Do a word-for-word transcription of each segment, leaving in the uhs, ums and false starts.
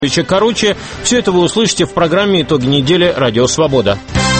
Короче, все это вы услышите в программе «Итоги недели. Радио Свобода».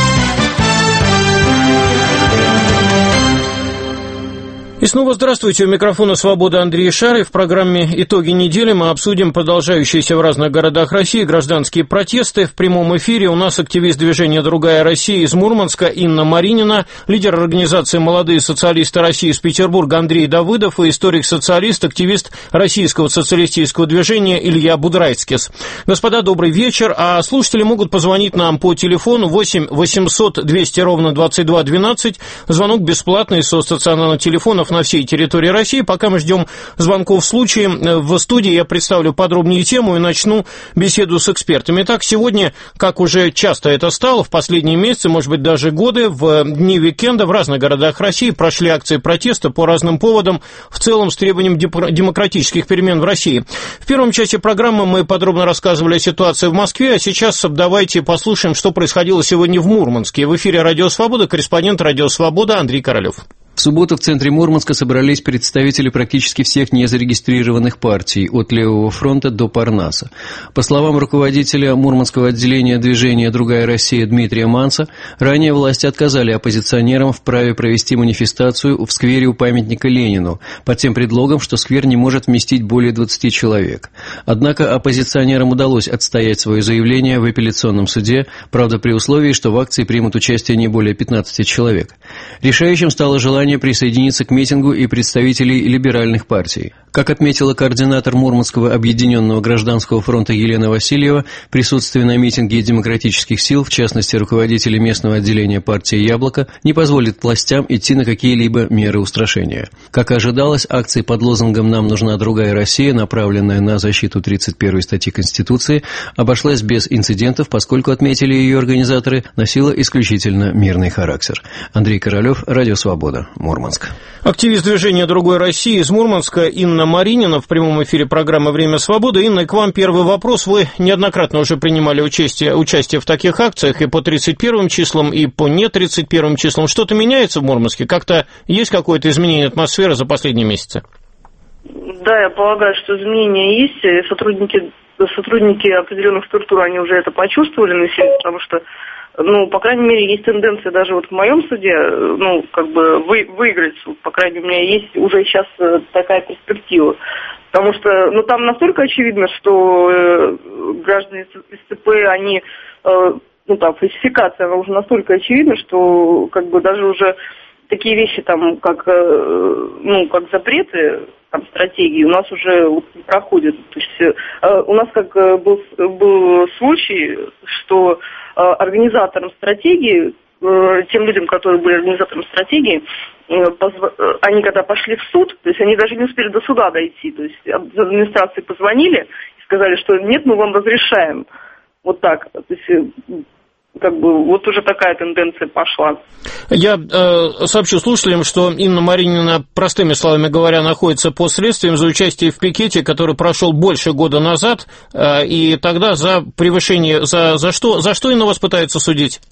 И снова здравствуйте, у микрофона «Свобода» Андрей Шарый. В программе «Итоги недели» мы обсудим продолжающиеся в разных городах России гражданские протесты. В прямом эфире у нас активист движения «Другая Россия» из Мурманска Инна Маринина, лидер организации «Молодые социалисты России» из Петербурга Андрей Давыдов и историк-социалист, активист Российского социалистического движения Илья Будрайцкис. Господа, добрый вечер. А слушатели могут позвонить нам по телефону восемь восемьсот двести ровно двадцать два двенадцать. Звонок бесплатный со стационарных телефонов на всей территории России. Пока мы ждем звонков в случае, в студии я представлю подробнее тему и начну беседу с экспертами. Итак, сегодня, как уже часто это стало, в последние месяцы, может быть, даже годы, в дни уикенда в разных городах России прошли акции протеста по разным поводам, в целом с требованием демократических перемен в России. В первом части программы мы подробно рассказывали о ситуации в Москве, а сейчас давайте послушаем, что происходило сегодня в Мурманске. В эфире «Радио Свобода», корреспондент «Радио Свобода» Андрей Королев. В субботу в центре Мурманска собрались представители практически всех незарегистрированных партий, от Левого фронта до Парнаса. По словам руководителя Мурманского отделения движения «Другая Россия» Дмитрия Манца, ранее власти отказали оппозиционерам в праве провести манифестацию в сквере у памятника Ленину, под тем предлогом, что сквер не может вместить более двадцати человек. Однако оппозиционерам удалось отстоять свое заявление в апелляционном суде, правда при условии, что в акции примут участие не более пятнадцати человек. Решающим стало желание присоединиться к митингу и представителей либеральных партий. Как отметила координатор Мурманского объединенного гражданского фронта Елена Васильева, присутствие на митинге демократических сил, в частности руководителей местного отделения партии «Яблоко», не позволит властям идти на какие-либо меры устрашения. Как и ожидалось, акции под лозунгом «Нам нужна другая Россия», направленная на защиту тридцать первой статьи Конституции, обошлась без инцидентов, поскольку, отметили ее организаторы, носила исключительно мирный характер. Андрей Королев, Радио Свобода, Мурманск. Активист движения «Другой России» из Мурманска Инна Маринина в прямом эфире программы «Время свободы». Инна, к вам первый вопрос. Вы неоднократно уже принимали участие, участие в таких акциях и по тридцать первым числам, и по не тридцать первым числам. Что-то меняется в Мурманске? Как-то есть какое-то изменение атмосферы за последние месяцы? Да, я полагаю, что изменения есть. Сотрудники, сотрудники определенных структур, они уже это почувствовали на себе, потому что, ну, по крайней мере, есть тенденция даже вот в моем суде, ну, как бы вы, выиграть суд, по крайней мере, у меня есть уже сейчас такая перспектива. Потому что, ну, там настолько очевидно, что э, граждане СЦП, они, э, ну, там, фальсификация, она уже настолько очевидна, что, как бы, даже уже такие вещи, там, как, э, ну, как запреты, там, стратегии, у нас уже вот не проходят. То есть э, у нас как э, был, был случай, что э, организаторам стратегии, э, тем людям, которые были организаторами стратегии, э, позв... они когда пошли в суд, то есть они даже не успели до суда дойти, то есть администрации позвонили и сказали, что нет, мы вам разрешаем. Вот так. То есть, как бы вот уже такая тенденция пошла. Я э, сообщу слушателям, что Инна Маринина, простыми словами говоря, находится под следствием за участие в пикете, который прошел больше года назад, э, и тогда за превышение, за, за что, за что Инна вас пытаются судить?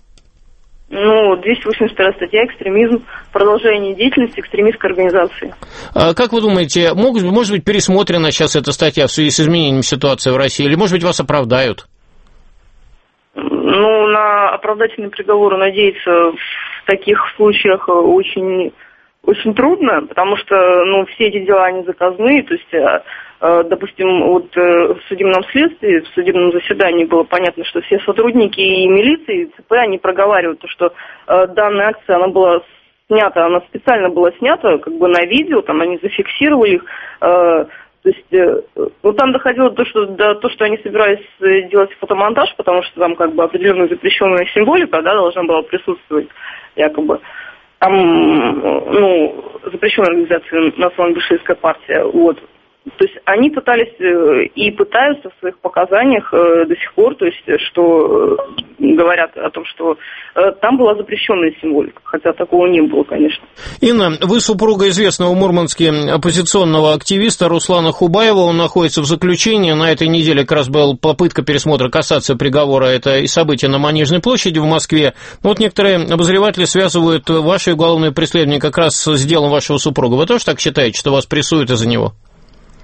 Ну, двести восемьдесят вторая статья, экстремизм, продолжение деятельности экстремистской организации. А как вы думаете, могут, может быть пересмотрена сейчас эта статья в связи с изменением ситуации в России, или, может быть, вас оправдают? Ну, на оправдательный приговор надеяться в таких случаях очень, очень трудно, потому что, ну, все эти дела, они заказные, то есть, допустим, вот в судебном следствии, в судебном заседании было понятно, что все сотрудники и милиции, и ЦП, они проговаривают, что данная акция, она была снята, она специально была снята, как бы на видео, там они зафиксировали их. То есть, ну, там доходило до, что, до того, что они собирались делать фотомонтаж, потому что там, как бы, определенная запрещенная символика, да, должна была присутствовать, якобы. Там, ну, запрещенная организация национально-большевистская партия, вот. То есть они пытались и пытаются в своих показаниях до сих пор, то есть что говорят о том, что там была запрещенная символика, хотя такого не было, конечно. Инна, вы супруга известного в Мурманске оппозиционного активиста Руслана Хубаева, он находится в заключении, на этой неделе как раз была попытка пересмотра кассации приговора, это и события на Манежной площади в Москве. Но вот некоторые обозреватели связывают ваше уголовное преследование как раз с делом вашего супруга. Вы тоже так считаете, что вас прессуют из-за него?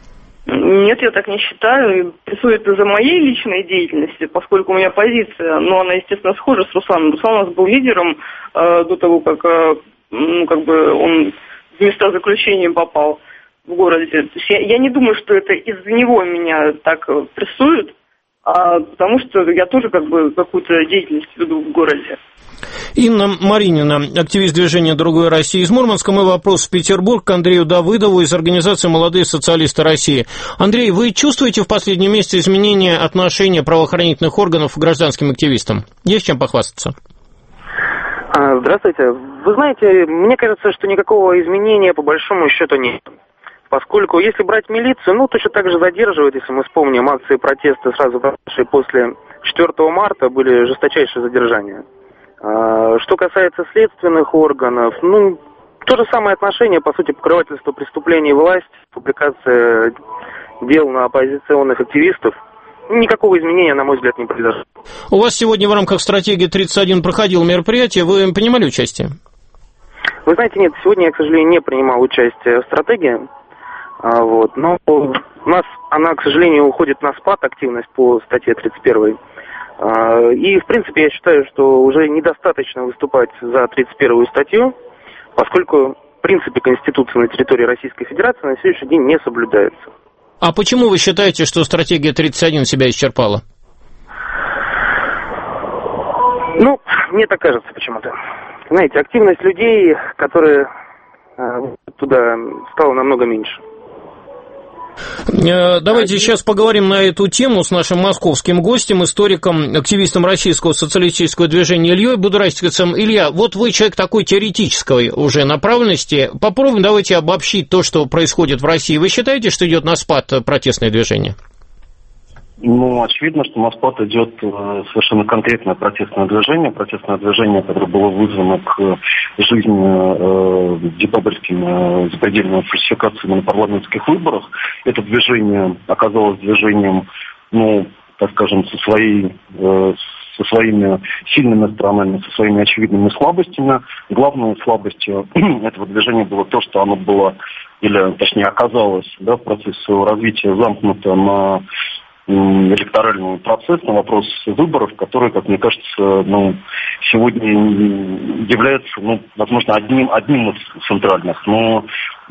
Нет, я так не считаю. Прессуют это за моей личной деятельности, поскольку у меня позиция, ну, она, естественно, схожа с Русланом. Руслан у нас был лидером э, до того, как, э, ну, как бы он в места заключения попал в городе. То есть я, я не думаю, что это из-за него меня так прессуют, а потому что я тоже как бы какую-то деятельность веду в городе. Инна Маринина, активист движения «Другой России» из Мурманска. Мой вопрос в Петербург к Андрею Давыдову из организации «Молодые социалисты России». Андрей, вы чувствуете в последние месяцы изменения отношения правоохранительных органов к гражданским активистам? Есть чем похвастаться? Здравствуйте. Вы знаете, мне кажется, что никакого изменения по большому счету нет. Поскольку если брать милицию, ну, точно так же задерживают, если мы вспомним акции протеста сразу после четвёртого марта, были жесточайшие задержания. Что касается следственных органов, ну, то же самое отношение, по сути, покрывательство преступлений власти, публикация дел на оппозиционных активистов. Никакого изменения, на мой взгляд, не произошло. У вас сегодня в рамках стратегии тридцать один проходило мероприятие, вы принимали участие? Вы знаете, нет, сегодня я, к сожалению, не принимал участие в стратегии, вот, но у нас она, к сожалению, уходит на спад, активность по статье тридцать один. И, в принципе, я считаю, что уже недостаточно выступать за тридцать первую статью, поскольку принципы Конституции на территории Российской Федерации на сегодняшний день не соблюдаются. А почему вы считаете, что стратегия тридцать один себя исчерпала? Ну, мне так кажется почему-то. Знаете, активность людей, которые туда, стала намного меньше. Давайте сейчас поговорим на эту тему с нашим московским гостем, историком, активистом российского социалистического движения Ильей Будорастиком. Илья, вот вы человек такой теоретической уже направленности. Попробуем давайте обобщить то, что происходит в России. Вы считаете, что идет на спад протестное движение? Ну, очевидно, что на спад идет совершенно конкретное протестное движение, протестное движение, которое было вызвано к жизни э, декабрьскими запредельными фальсификациями на парламентских выборах. Это движение оказалось движением, ну, так скажем, со своей... Э, со своими сильными сторонами, со своими очевидными слабостями. Главной слабостью этого движения было то, что оно было, или точнее оказалось, да, в процессе своего развития замкнуто на электоральный процесс, на вопрос выборов, который, как мне кажется, ну, сегодня является, ну, возможно, одним, одним из центральных. Но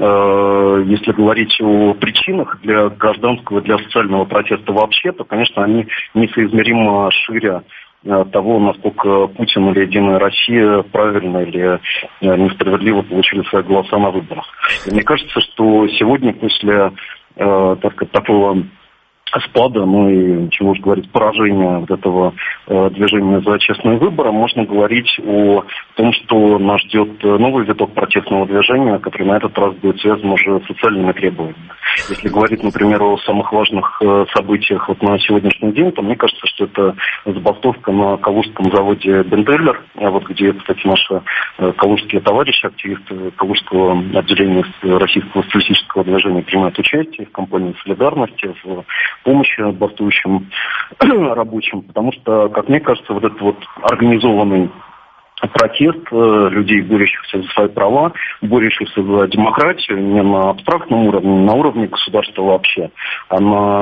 э, если говорить о причинах для гражданского, для социального протеста вообще, то, конечно, они несоизмеримо шире того, насколько Путин или Единая Россия правильно или несправедливо получили свои голоса на выборах. И мне кажется, что сегодня после э, так сказать, такого спада, ну и, чего уж говорить, поражения вот этого э, движения за честные выборы, можно говорить о том, что нас ждет новый виток протестного движения, который на этот раз будет связан уже с социальными требованиями. Если говорить, например, о самых важных э, событиях вот на сегодняшний день, то мне кажется, что это забастовка на калужском заводе «Бенделлер», вот где, кстати, наши э, калужские товарищи, активисты калужского отделения Российского социалистического движения принимают участие в кампании солидарности, в помощи бастующим рабочим, потому что, как мне кажется, вот этот вот организованный протест людей, борющихся за свои права, борющихся за демократию не на абстрактном уровне, не на уровне государства вообще, а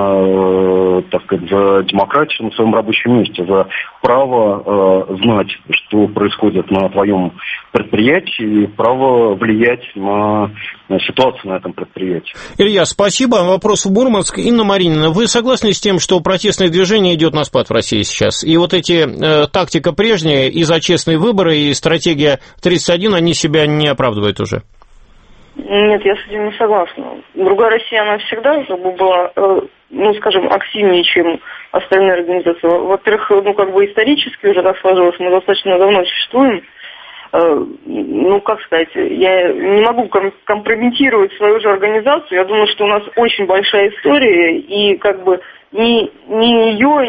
на, так сказать, за демократию на своем рабочем месте, за право э, знать, что происходит на твоем предприятии, и право влиять на, на ситуацию на этом предприятии. Илья, спасибо. Вопрос в Мурманск. Инна Маринина, вы согласны с тем, что протестное движение идет на спад в России сейчас? И вот эти э, тактика прежняя и за честные выборы, и стратегия тридцать один, они себя не оправдывают уже? Нет, я с этим не согласна. Другая Россия, она всегда как бы была, э, ну, скажем, активнее, чем остальные организации. Во-первых, ну, как бы исторически уже так сложилось, мы достаточно давно существуем. Э, ну, как сказать, я не могу ком- компрометировать свою же организацию. Я думаю, что у нас очень большая история, и как бы ни, ни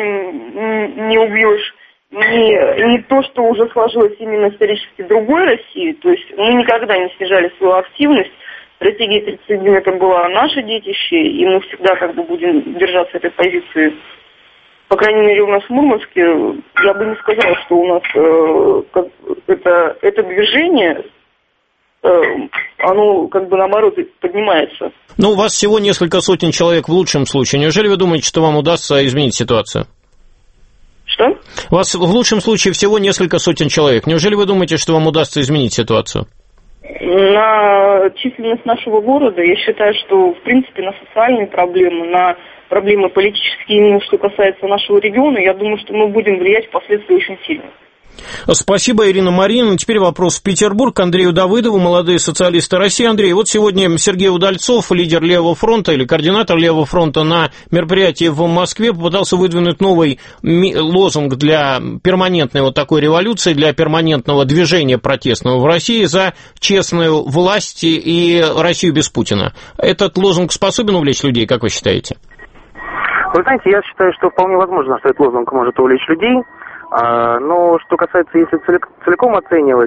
ее не, не убьешь, Не, не то, что уже сложилось именно исторически другой России, то есть мы никогда не снижали свою активность. Стратегия тридцать один это было наше детище, и мы всегда как бы будем держаться этой позиции. По крайней мере, у нас в Мурманске, я бы не сказала, что у нас э, как, это, это движение оно как бы наоборот поднимается. Ну, у вас всего несколько сотен человек в лучшем случае. Неужели вы думаете, что вам удастся изменить ситуацию? Что? У вас в лучшем случае всего несколько сотен человек. Неужели вы думаете, что вам удастся изменить ситуацию? На численность нашего города, я считаю, что, в принципе, на социальные проблемы, на проблемы политические, именно что касается нашего региона, я думаю, что мы будем влиять впоследствии очень сильно. Спасибо, Ирина Марьиновна. Теперь вопрос в Петербург к Андрею Давыдову, молодые социалисты России. Андрей, вот сегодня Сергей Удальцов, лидер Левого фронта или координатор Левого фронта, на мероприятии в Москве попытался выдвинуть новый лозунг для перманентной вот такой революции, для перманентного движения протестного в России за честную власть и Россию без Путина. Этот лозунг способен увлечь людей, как вы считаете? Вы знаете, я считаю, что вполне возможно, что этот лозунг может увлечь людей. Но что касается, если целиком оценивать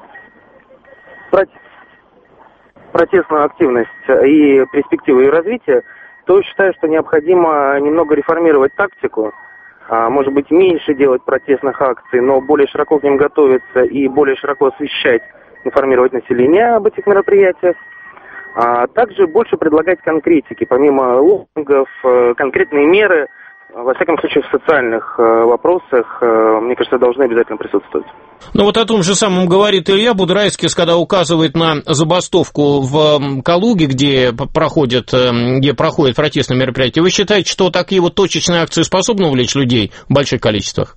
протестную активность и перспективы ее развития, то считаю, что необходимо немного реформировать тактику, может быть, меньше делать протестных акций, но более широко к ним готовиться и более широко освещать, информировать население об этих мероприятиях. А также больше предлагать конкретики, помимо лозунгов, конкретные меры. Во всяком случае, в социальных э, вопросах, э, мне кажется, должны обязательно присутствовать. Ну вот о том же самом говорит Илья Будрайскис, когда указывает на забастовку в Калуге, где проходит, где проходит протестное мероприятие. Вы считаете, что такие вот точечные акции способны увлечь людей в больших количествах?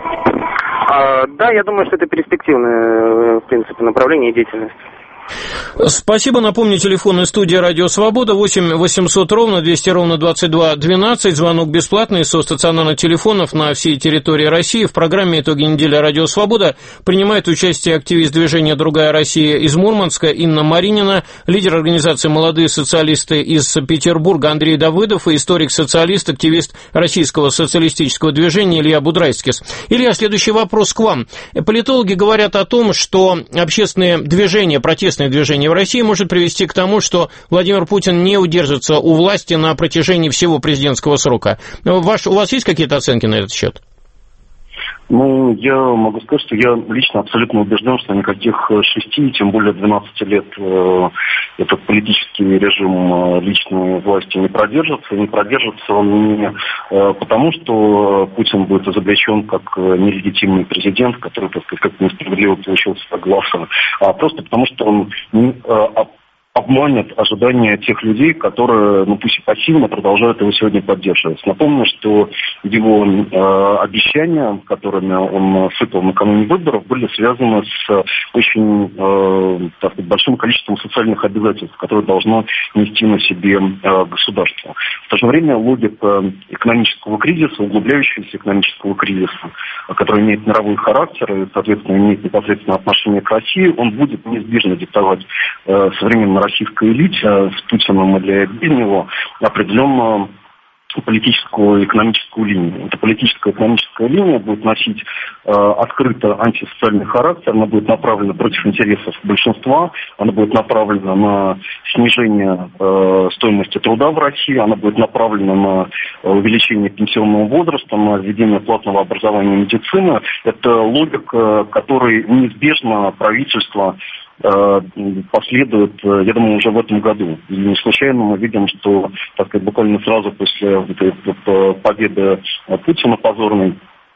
А, да, я думаю, что это перспективное, в принципе, направление деятельности. Спасибо. Напомню, телефонная студия «Радио Свобода» восемь восемьсот ровно двести ровно двадцать два двенадцать. Звонок бесплатный со стационарных телефонов на всей территории России. В программе «Итоги недели» «Радио Свобода» принимает участие активист движения «Другая Россия» из Мурманска Инна Маринина, лидер организации «Молодые социалисты» из Петербурга Андрей Давыдов и историк-социалист, активист российского социалистического движения Илья Будрайскис. Илья, следующий вопрос к вам. Политологи говорят о том, что общественные движения, протестные движение в России может привести к тому, что Владимир Путин не удержится у власти на протяжении всего президентского срока. Ваш, у вас есть какие-то оценки на этот счет? Ну, я могу сказать, что я лично абсолютно убежден, что никаких шести, тем более двенадцати лет э, этот политический режим э, личной власти не продержится. И не продержится он не э, потому, что Путин будет изобличен как э, нелегитимный президент, который, так сказать, как несправедливо получился согласно, а просто потому, что он не, э, обманет ожидания тех людей, которые, ну пусть и пассивно, продолжают его сегодня поддерживать. Напомню, что его э, обещания, которыми он сыпал накануне выборов, были связаны с очень э, так сказать, большим количеством социальных обязательств, которые должно нести на себе э, государство. В то же время логика экономического кризиса, углубляющегося экономического кризиса, который имеет мировой характер и, соответственно, имеет непосредственное отношение к России, он будет неизбежно диктовать э, современной российской элите, с Путиным или без него, определенную политическую и экономическую линию. Эта политическая и экономическая линия будет носить э, открыто антисоциальный характер, она будет направлена против интересов большинства, она будет направлена на снижение э, стоимости труда в России, она будет направлена на увеличение пенсионного возраста, на введение платного образования и медицины. Это логика, которой неизбежно правительство последует, я думаю, уже в этом году. И не случайно мы видим, что, так сказать, буквально сразу после этой победы Путина позорной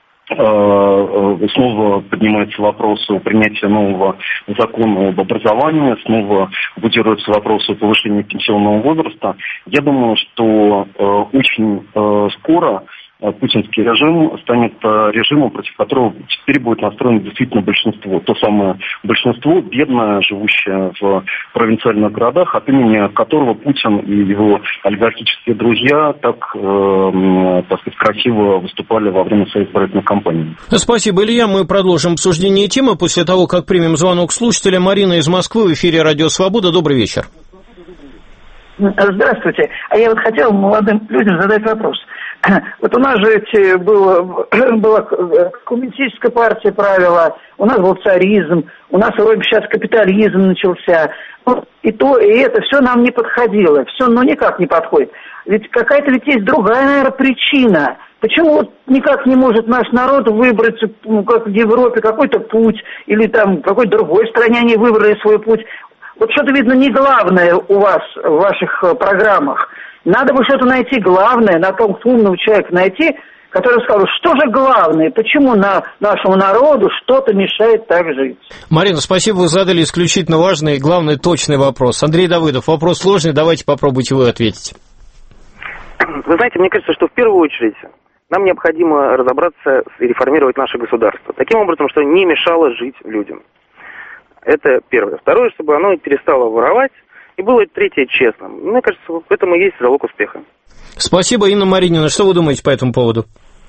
снова поднимается вопрос о принятии нового закона об образовании, снова будируется вопрос о повышении пенсионного возраста. Я думаю, что очень скоро путинский режим станет режимом, против которого теперь будет настроено действительно большинство. То самое большинство, бедное, живущее в провинциальных городах, от имени которого Путин и его олигархические друзья так, э, так сказать, красиво выступали во время своей избирательной кампании. Спасибо, Илья. Мы продолжим обсуждение темы после того, как примем звонок слушателя. Марина из Москвы в эфире «Радио Свобода». Добрый вечер. Здравствуйте. А я вот хотел молодым людям задать вопрос. Вот у нас же эти было, была коммунистическая партия правила, у нас был царизм, у нас вроде бы сейчас капитализм начался. Ну, и то, и это все нам не подходило, все ну никак не подходит. Ведь какая-то ведь есть другая, наверное, причина. Почему вот никак не может наш народ выбрать, ну, как в Европе, какой-то путь, или там в какой-то другой стране они выбрали свой путь? Вот что-то, видно, не главное у вас в ваших программах. Надо бы что-то найти главное, на том умного человека найти, который сказал, что же главное, почему на нашему народу что-то мешает так жить. Марина, спасибо, вы задали исключительно важный и, главный, точный вопрос. Андрей Давыдов, вопрос сложный, давайте попробуйте вы ответить. Вы знаете, мне кажется, что в первую очередь нам необходимо разобраться и реформировать наше государство. Таким образом, что не мешало жить людям. Это первое. Второе, чтобы оно перестало воровать, и было третье честным. Мне кажется, в этом и есть залог успеха. Спасибо, Инна Маринина. Что вы думаете по этому поводу?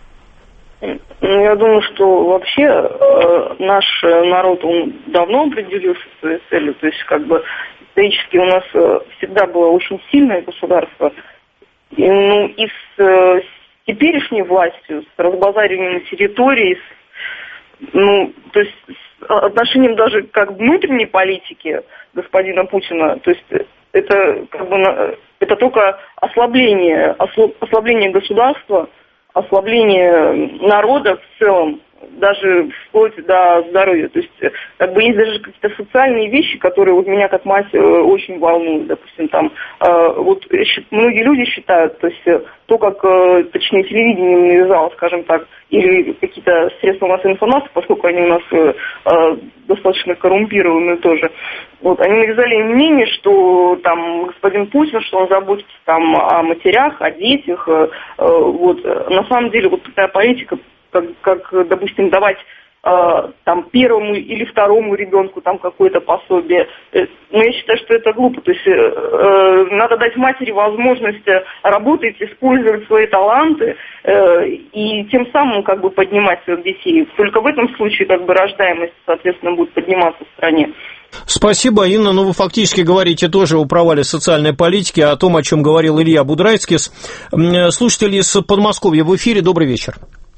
Я думаю, что вообще э, наш народ, он давно определился своей целью. То есть, как бы, исторически у нас э, всегда было очень сильное государство. И, ну, и с, э, с теперешней властью, с разбазариванием территорий, с, ну, то есть, с отношением даже к внутренней политике господина Путина, то есть, это, как бы, это только ослабление, ослабление государства, ослабление народа в целом, даже вплоть до здоровья. То есть, как бы, есть даже какие-то социальные вещи, которые вот меня как мать очень волнуют. Допустим, там, вот многие люди считают, то есть, то, как, точнее, телевидение навязало, скажем так, или какие-то средства массовой информации, поскольку они у нас достаточно коррумпированы тоже. Вот, они навязали мнение, что там господин Путин, что он заботится там о матерях, о детях. Вот, на самом деле, вот такая политика, Как, как, допустим, давать э, там первому или второму ребенку там какое-то пособие. Э, но я считаю, что это глупо. То есть э, э, надо дать матери возможность работать, использовать свои таланты э, и тем самым как бы поднимать своих детей. Только в этом случае как бы рождаемость, соответственно, будет подниматься в стране. Спасибо, Инна. Ну, вы фактически говорите тоже о провале социальной политики, о том, о чем говорил Илья Будрайцкис. Слушатели из Подмосковья в эфире. Добрый вечер.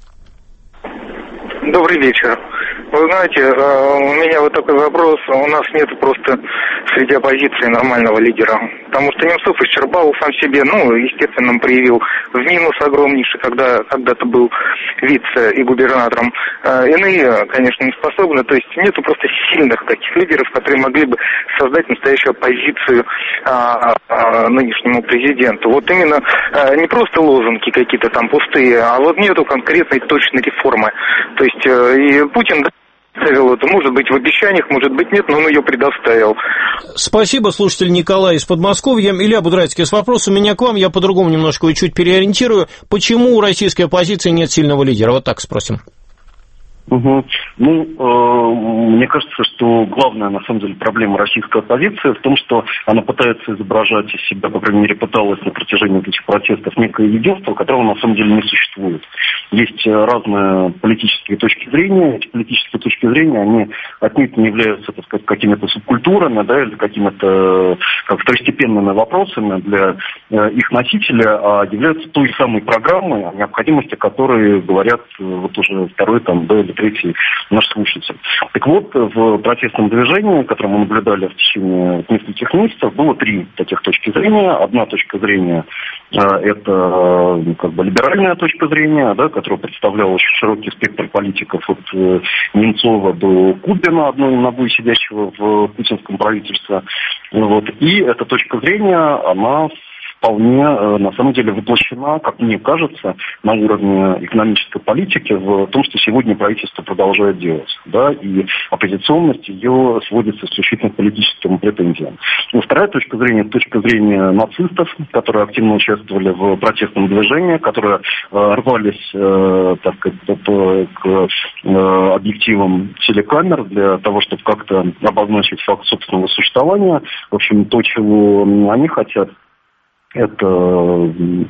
Добрый вечер. Вы знаете, у меня вот такой вопрос. У нас нет просто среди оппозиции нормального лидера. Потому что Немцов исчерпал сам себе, ну, естественно, проявил в минус огромнейший, когда когда-то был вице и губернатором. Иные, конечно, не способны. То есть нету просто сильных таких лидеров, которые могли бы создать настоящую оппозицию а, а, нынешнему президенту. Вот именно а, не просто лозунги какие-то там пустые, а вот нету конкретной точной реформы. То есть и Путин... Это может быть в обещаниях, может быть нет, но он ее предоставил. Спасибо, слушатель Николай из Подмосковья. Илья Будрайцкий, вопрос у меня к вам, я по-другому немножко чуть переориентирую. Почему у российской оппозиции нет сильного лидера? Вот так спросим. Угу. Ну, э, мне кажется, что главная, на самом деле, проблема российской оппозиции в том, что она пытается изображать из себя, по крайней мере, пыталась на протяжении этих протестов некое единство, которого на самом деле не существует. Есть разные политические точки зрения. Эти политические точки зрения, они отнюдь не являются, так сказать, какими-то субкультурами, да, или какими-то как второстепенными вопросами для э, их носителя, а являются той самой программой, о необходимости которой говорят вот уже второй, там, да, или третий наш слушатель. Так вот, в протестном движении, которое мы наблюдали в течение нескольких месяцев, было три таких точки зрения. Одна точка зрения э, это э, как бы либеральная точка зрения, да, которая представляла очень широкий спектр политиков от э, Немцова до Кубина, одной ногой сидящего в путинском правительстве. Вот. И эта точка зрения, она вполне, на самом деле, воплощена, как мне кажется, на уровне экономической политики в том, что сегодня правительство продолжает делать. Да, и оппозиционность ее сводится исключительно к политическим претензиям. И вторая точка зрения, точка зрения нацистов, которые активно участвовали в протестном движении, которые э, рвались, э, так сказать, по, к э, объективам телекамер для того, чтобы как-то обозначить факт собственного существования. В общем, то, чего они хотят, это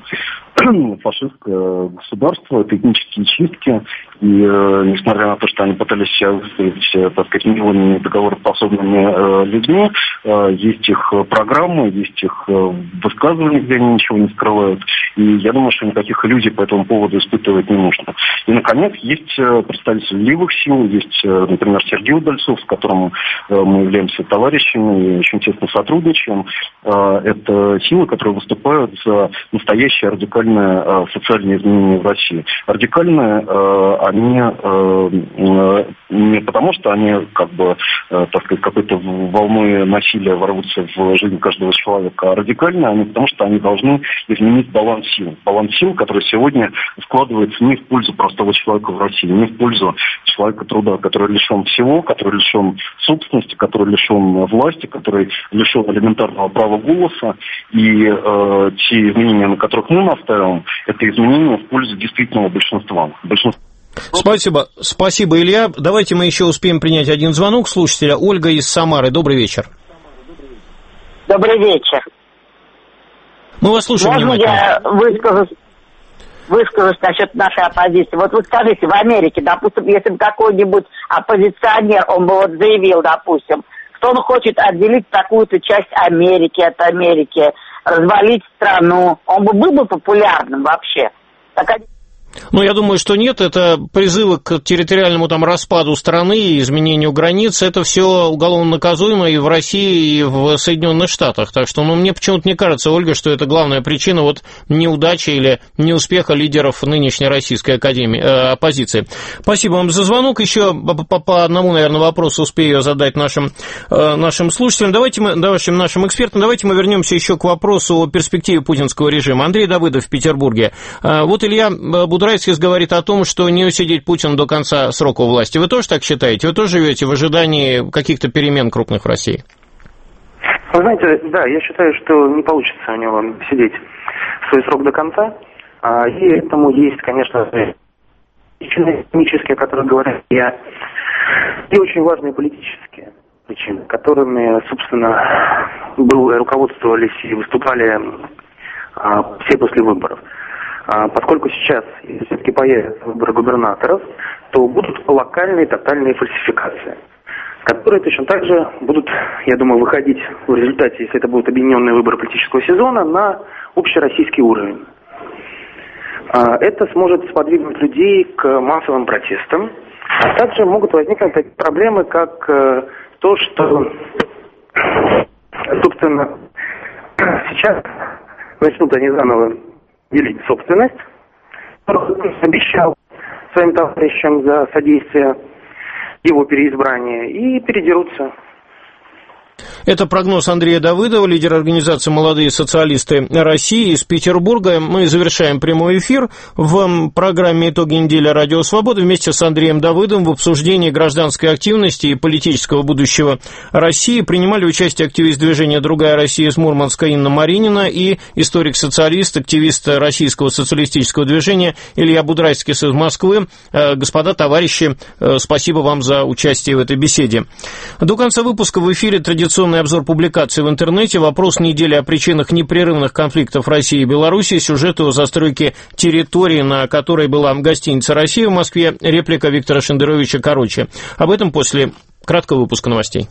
фашистское государство, это этнические чистки. И э, несмотря на то, что они пытались себя выставить, так сказать, милыми договороспособными э, людьми, э, есть их программы, есть их э, высказывания, где они ничего не скрывают. И я думаю, что никаких иллюзий по этому поводу испытывать не нужно. И, наконец, есть представители левых сил, есть, например, Сергей Удальцов, с которым мы являемся товарищами и очень тесно сотрудничаем. Это силы, которые выступают за настоящее радикальное социальное изменение в России. Радикальные они не потому, что они как бы, так сказать, какой-то волной насилия ворвутся в жизнь каждого человека, а радикальные они потому, что они должны изменить баланс сил. Баланс сил, который сегодня складывается не в пользу простого человека в России, не в пользу человека труда, который лишен всего, который лишен собственности, который лишен власти, который лишен элементарного права голоса. И э, те изменения, на которых мы настаиваем, это изменения в пользу действительного большинства. Большинство. Спасибо, спасибо, Илья. Давайте мы еще успеем принять один звонок слушателя. Ольга из Самары. Добрый вечер. Добрый вечер. Мы вас слушаем Можно внимательно. я выскажусь, выскажусь насчет нашей оппозиции? Вот вы скажите, в Америке, допустим, если бы какой-нибудь оппозиционер, он бы вот заявил, допустим, что он хочет отделить такую-то часть Америки от Америки, развалить страну, он бы был бы популярным вообще? Так они... Ну, я думаю, что нет, это призывы к территориальному там распаду страны, изменению границ, это все уголовно наказуемо и в России, и в Соединенных Штатах. Так что, ну, мне почему-то не кажется, Ольга, что это главная причина вот неудачи или неуспеха лидеров нынешней российской академии, э, оппозиции. Спасибо вам за звонок. Еще по, по одному, наверное, вопросу успею задать нашим, э, нашим слушателям. Давайте мы, нашим, нашим экспертам, давайте мы вернемся еще к вопросу о перспективе путинского режима. Андрей Давыдов в Петербурге. Э, вот Илья Будрайский говорит о том, что не усидеть Путин до конца срока у власти. Вы тоже так считаете? Вы тоже живете в ожидании каких-то перемен крупных в России? Вы знаете, да, я считаю, что не получится у него сидеть свой срок до конца. И этому есть, конечно, причины экономические, о которых говорят я, и очень важные политические причины, которыми, собственно, руководствовались и выступали все после выборов. Поскольку сейчас, если все-таки появятся выборы губернаторов, то будут локальные тотальные фальсификации, которые точно так же будут, я думаю, выходить в результате, если это будут объединенные выборы политического сезона, на общероссийский уровень. Это сможет сподвигнуть людей к массовым протестам, а также могут возникнуть такие проблемы, как то, что, собственно, сейчас начнут они заново делить собственность, которую обещал своим товарищам за содействие его переизбрания, и передерутся. Это прогноз Андрея Давыдова, лидера организации «Молодые социалисты России» из Петербурга. Мы завершаем прямой эфир в программе «Итоги недели. Радио Свобода» вместе с Андреем Давыдовым в обсуждении гражданской активности и политического будущего России. Принимали участие активист движения «Другая Россия» из Мурманска Инна Маринина и историк-социалист, активист Российского социалистического движения Илья Будрайский из Москвы. Господа, товарищи, спасибо вам за участие в этой беседе. До конца выпуска в эфире традиционный обзор публикаций в интернете, вопрос недели о причинах непрерывных конфликтов России и Беларуси, сюжеты о застройке территории, на которой была гостиница «Россия» в Москве, реплика Виктора Шендеровича короче. Об этом после краткого выпуска новостей.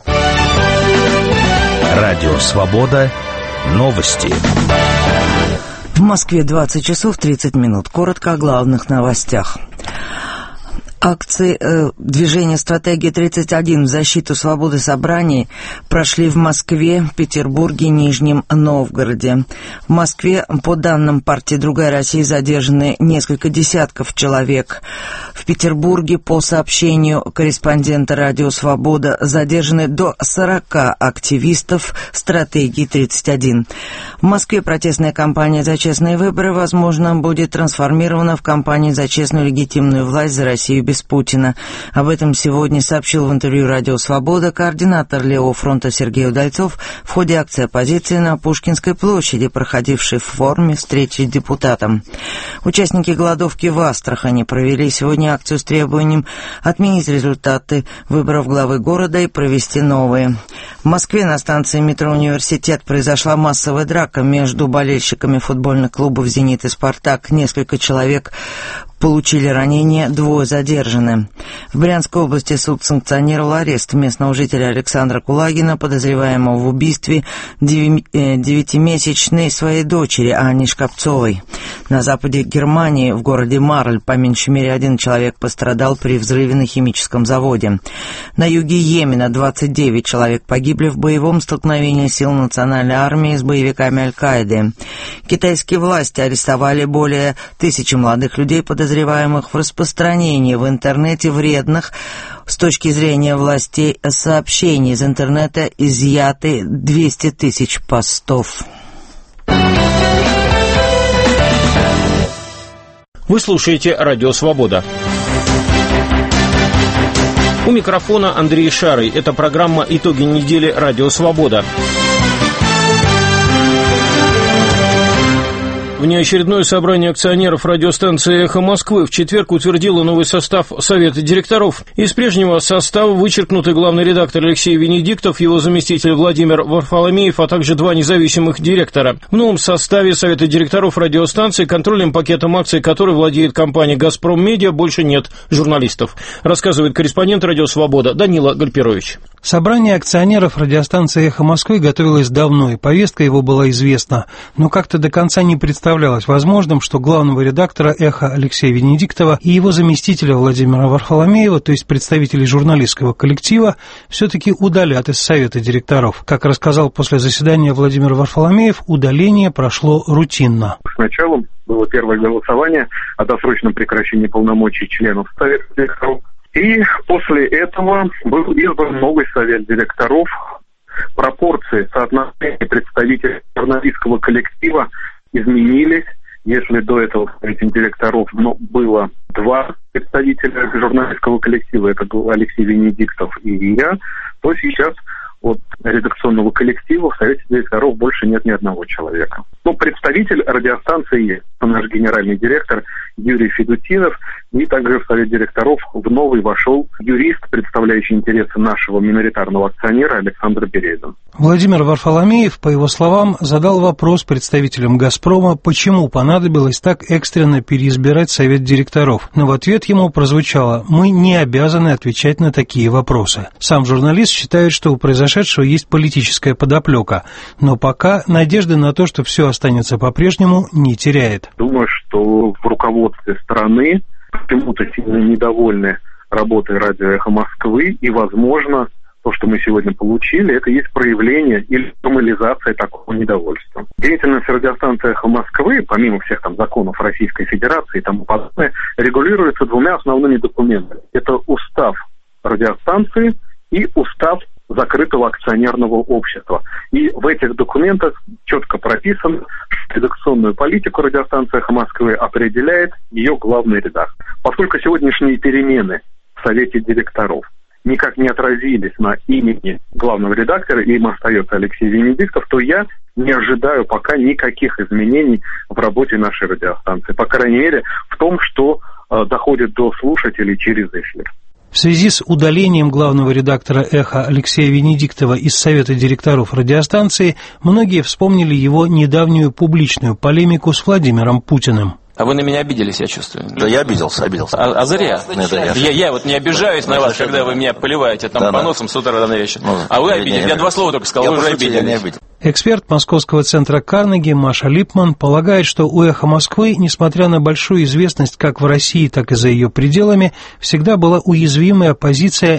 Радио «Свобода». Новости. В Москве двадцать часов тридцать минут. Коротко о главных новостях. Акции э, движения «Стратегия тридцать один» в защиту свободы собраний прошли в Москве, Петербурге, Нижнем Новгороде. В Москве, по данным партии «Другая Россия», задержаны несколько десятков человек. В Петербурге, по сообщению корреспондента «Радио Свобода», задержаны до сорока активистов «Стратегии тридцать один». В Москве протестная кампания за честные выборы, возможно, будет трансформирована в кампанию за честную легитимную власть за Россию без Путина. Об этом сегодня сообщил в интервью «Радио Свобода» координатор Левого фронта Сергей Удальцов в ходе акции оппозиции на Пушкинской площади, проходившей в форме встречи с депутатом. Участники голодовки в Астрахани провели сегодня акцию с требованием отменить результаты выборов главы города и провести новые. В Москве на станции метро «Университет» произошла массовая драка между болельщиками футбольных клубов «Зенит» и «Спартак». Несколько человек получили ранения, двое задержаны. В Брянской области суд санкционировал арест местного жителя Александра Кулагина, подозреваемого в убийстве девятимесячной своей дочери Анни Шкапцовой. На западе Германии, в городе Марль, по меньшей мере один человек пострадал при взрыве на химическом заводе. На юге Йемена двадцать девять человек погибли в боевом столкновении сил национальной армии с боевиками Аль-Каиды. Китайские власти арестовали более тысячи молодых людей, подозреваемых в распространении в интернете вредных, с точки зрения властей, сообщений из интернета, изъяты двести тысяч постов. Вы слушаете «Радио Свобода». У микрофона Андрей Шарый. Это программа «Итоги недели. Радио Свобода». Внеочередное собрание акционеров радиостанции «Эхо Москвы» в четверг утвердило новый состав Совета директоров. Из прежнего состава вычеркнуты главный редактор Алексей Венедиктов, его заместитель Владимир Варфоломеев, а также два независимых директора. В новом составе Совета директоров радиостанции, контрольным пакетом акций которой владеет компания «Газпром Медиа», больше нет журналистов, рассказывает корреспондент «Радио Свобода» Данила Гальперович. Собрание акционеров радиостанции «Эхо Москвы» готовилось давно, и повестка его была известна, но как-то до конца не представлялось возможным, что главного редактора «Эхо» Алексея Венедиктова и его заместителя Владимира Варфоломеева, то есть представителей журналистского коллектива, все-таки удалят из Совета директоров. Как рассказал после заседания Владимир Варфоломеев, удаление прошло рутинно. Сначала было первое голосование о досрочном прекращении полномочий членов Совета директоров. И после этого был избран новый совет директоров. Пропорции соотношения представителей журналистского коллектива изменились. Если до этого в совете директоров ну, было два представителя журналистского коллектива, это был Алексей Венедиктов и я, то сейчас от редакционного коллектива в совете директоров больше нет ни одного человека. Ну, представитель радиостанции есть, наш генеральный директор Юрий Федутинов, и также в совет директоров в новый вошел юрист, представляющий интересы нашего миноритарного акционера Александр Березин. Владимир Варфоломеев, по его словам, задал вопрос представителям «Газпрома», почему понадобилось так экстренно переизбирать совет директоров. Но в ответ ему прозвучало: «Мы не обязаны отвечать на такие вопросы». Сам журналист считает, что у произошедшего есть политическая подоплека, но пока надежды на то, что все останется по-прежнему, не теряет. Думаю, что в руководстве страны почему-то сильно недовольны работой радио «Эхо Москвы», и, возможно, то, что мы сегодня получили, это есть проявление или формализация такого недовольства. Деятельность радиостанции «Эхо Москвы», помимо всех там законов Российской Федерации и тому подобное, регулируется двумя основными документами. Это устав радиостанции и устав закрытого акционерного общества. И в этих документах четко прописано, что редакционную политику радиостанции «Эхо Москвы» определяет ее главный редактор. Поскольку сегодняшние перемены в Совете директоров никак не отразились на имени главного редактора, и им остается Алексей Венедиктов, то я не ожидаю пока никаких изменений в работе нашей радиостанции. По крайней мере, в том, что э, доходит до слушателей через эфир. В связи с удалением главного редактора «Эхо» Алексея Венедиктова из Совета директоров радиостанции, многие вспомнили его недавнюю публичную полемику с Владимиром Путиным. А вы на меня обиделись, я чувствую. Да я обиделся, обиделся. А, а зря. Нет, да, я, я, я вот не обижаюсь на вас, когда вы меня поливаете там да, по да. носам с утра до вечера. Ну, а вы обиделись. Я, я два слова только сказал, вы уже обиделись. Не обидел. Эксперт Московского центра Карнеги Маша Липман полагает, что у «Эхо Москвы», несмотря на большую известность как в России, так и за ее пределами, всегда была уязвимая позиция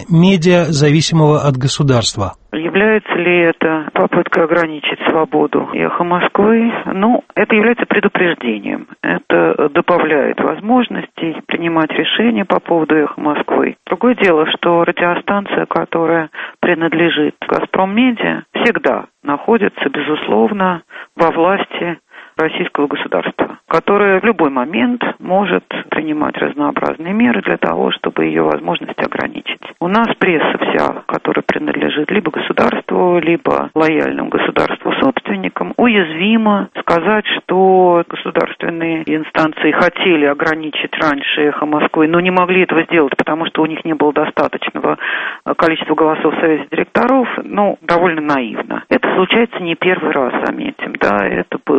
медиа, зависимого от государства. Является ли это попыткой ограничить свободу «Эхо Москвы»? Ну, это является предупреждением. Это добавляет возможностей принимать решения по поводу «Эхо Москвы». Другое дело, что радиостанция, которая принадлежит «Газпром Медиа», всегда находится, безусловно, во власти российского государства, которое в любой момент может принимать разнообразные меры для того, чтобы ее возможности ограничить. У нас пресса вся, которая принадлежит либо государству, либо лояльным государству собственникам, уязвима. Сказать, что государственные инстанции хотели ограничить раньше «Эхо Москвы», но не могли этого сделать, потому что у них не было достаточного количества голосов в Совете директоров, ну, довольно наивно. Это случается не первый раз, заметим, да, это было вот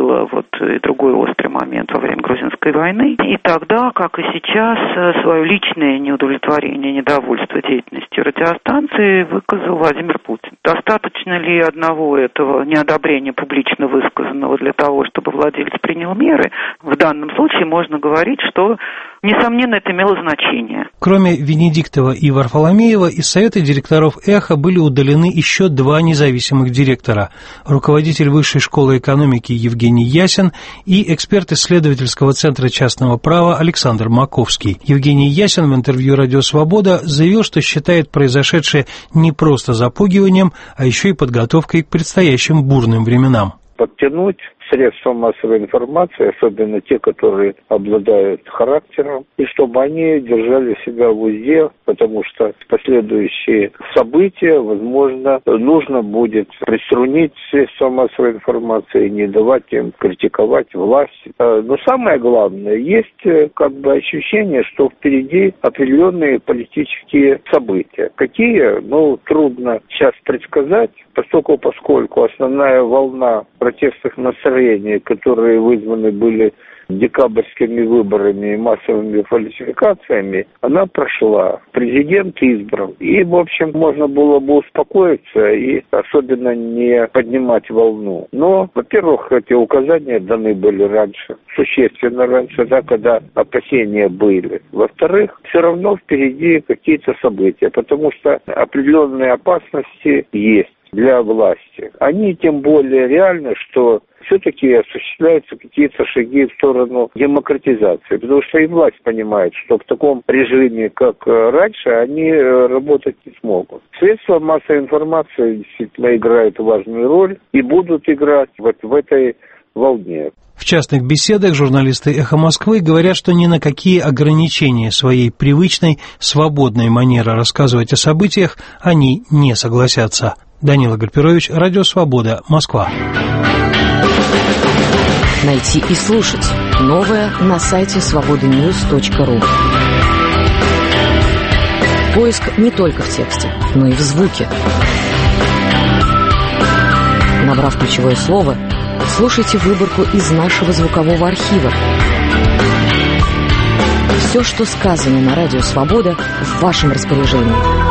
и другой острый момент во время Грузинской войны. И тогда, как и сейчас, свое личное неудовлетворение, недовольство деятельностью радиостанции выказал Владимир Путин. Достаточно ли одного этого неодобрения публично высказанного для того, чтобы владелец принял меры? В данном случае можно говорить, что, несомненно, это имело значение. Кроме Венедиктова и Варфоломеева, из совета директоров «Эхо» были удалены еще два независимых директора – руководитель Высшей школы экономики Евгений Ясин и эксперт исследовательского центра частного права Александр Маковский. Евгений Ясин в интервью «Радио Свобода» заявил, что считает произошедшее не просто запугиванием, а еще и подготовкой к предстоящим бурным временам. Подтянуть средства массовой информации, особенно те, которые обладают характером, и чтобы они держали себя в узде, потому что последующие события, возможно, нужно будет приструнить средства массовой информации и не давать им критиковать власть. Но самое главное, есть как бы ощущение, что впереди определенные политические события. Какие? Ну, трудно сейчас предсказать, поскольку, поскольку основная волна протестных настроений, которые вызваны были декабрьскими выборами и массовыми фальсификациями, она прошла. Президент избран. И, в общем, можно было бы успокоиться и особенно не поднимать волну. Но, во-первых, эти указания даны были раньше, существенно раньше, да, когда опасения были. Во-вторых, все равно впереди какие-то события, потому что определенные опасности есть для власти. Они тем более реальны, что все-таки осуществляются какие-то шаги в сторону демократизации, потому что и власть понимает, что в таком режиме, как раньше, они работать не смогут. Средства массовой информации действительно играют важную роль и будут играть вот в этой волне. В частных беседах журналисты «Эхо Москвы» говорят, что ни на какие ограничения своей привычной, свободной манеры рассказывать о событиях они не согласятся. Данила Гальперович, Радио Свобода, Москва. Найти и слушать новое на сайте свобода ньюс точка ру. Поиск не только в тексте, но и в звуке. Набрав ключевое слово, слушайте выборку из нашего звукового архива. Все, что сказано на Радио Свобода, в вашем распоряжении.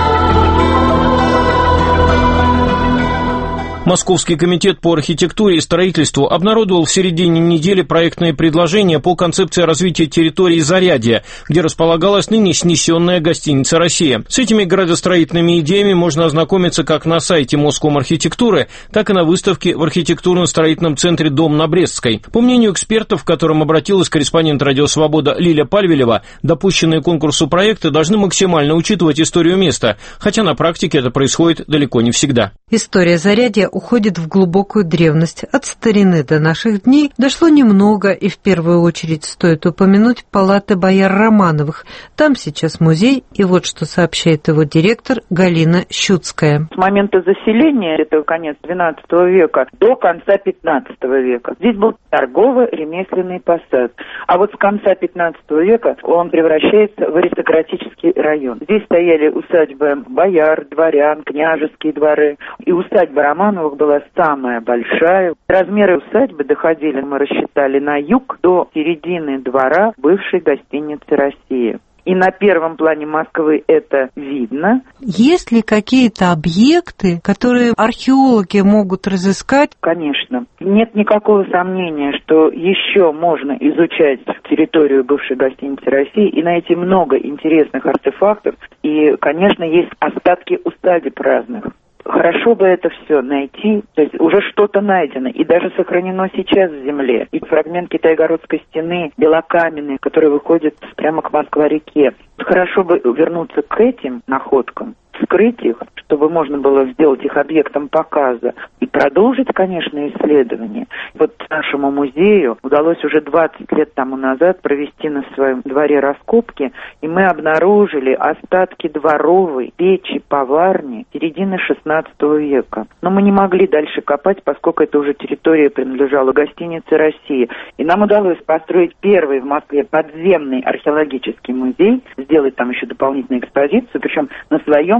Московский комитет по архитектуре и строительству обнародовал в середине недели проектное предложение по концепции развития территории Зарядья, где располагалась ныне снесенная гостиница «Россия». С этими градостроительными идеями можно ознакомиться как на сайте Москомархитектуры, так и на выставке в архитектурно-строительном центре «Дом» на Брестской. По мнению экспертов, к которым обратилась корреспондент «Радио Свобода» Лиля Пальвелева, допущенные к конкурсу проекты должны максимально учитывать историю места, хотя на практике это происходит далеко не всегда. История Зарядья уходит в глубокую древность. От старины до наших дней дошло немного, и в первую очередь стоит упомянуть палаты бояр Романовых. Там сейчас музей, и вот что сообщает его директор Галина Щуцкая. С момента заселения, это конец двенадцатого века, до конца пятнадцатого века, здесь был торгово-ремесленный посад. А вот с конца пятнадцатого века он превращается в аристократический район. Здесь стояли усадьбы бояр, дворян, княжеские дворы, и усадьба Романовых была самая большая. Размеры усадьбы доходили, мы рассчитали, на юг до середины двора бывшей гостиницы «Россия». И на первом плане Москвы это видно. Есть ли какие-то объекты, которые археологи могут разыскать? Конечно. Нет никакого сомнения, что еще можно изучать территорию бывшей гостиницы «России» и найти много интересных артефактов. И, конечно, есть остатки усадеб разных. Хорошо бы это все найти, то есть уже что-то найдено и даже сохранено сейчас в земле. И фрагмент Китайгородской стены, белокаменный, который выходит прямо к Москва-реке. Хорошо бы вернуться к этим находкам, вскрыть их, чтобы можно было сделать их объектом показа и продолжить, конечно, исследование. Вот нашему музею удалось уже двадцать лет тому назад провести на своем дворе раскопки, и мы обнаружили остатки дворовой печи, поварни середины шестнадцатого века. Но мы не могли дальше копать, поскольку это уже территория принадлежала гостинице «Россия». И нам удалось построить первый в Москве подземный археологический музей, сделать там еще дополнительную экспозицию, причем на своем